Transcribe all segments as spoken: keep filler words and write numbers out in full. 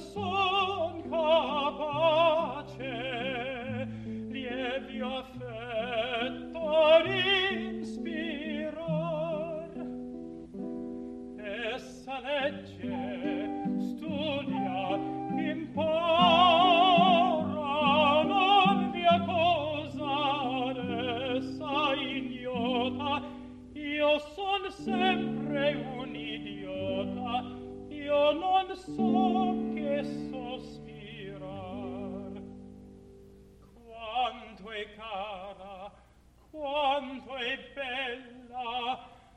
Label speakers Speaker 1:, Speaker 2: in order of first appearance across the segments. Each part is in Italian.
Speaker 1: son capace lievio affetto inspirar. Essa legge, studia, impara, non vi accusare, essa ignota. Io son sempre un idiota, io non so che sospirar. Quanto è cara, quanto è bella,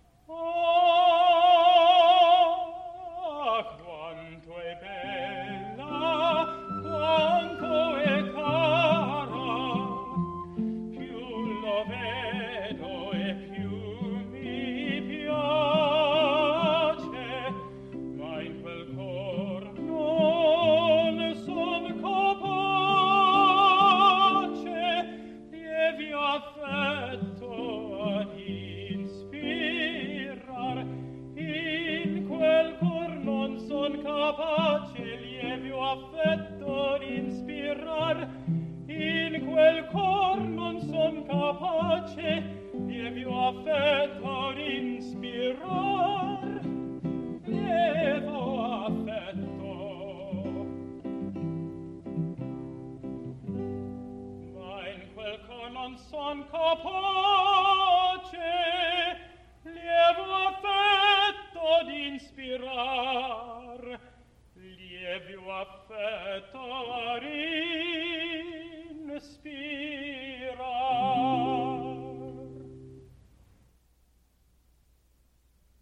Speaker 1: ah, quanto è bella, quanto è cara. Più lo vedo e più mi piace, ma in quel cor non son capace lievio affetto ad inspirar. In quel cor non son capace lievio affetto ad inspirar. In quel cor non son capace lievio affetto ad inspirar. Lievo affetto, ma in quel cor non son capace lievo affetto d'inspirar. Lievio affetto ad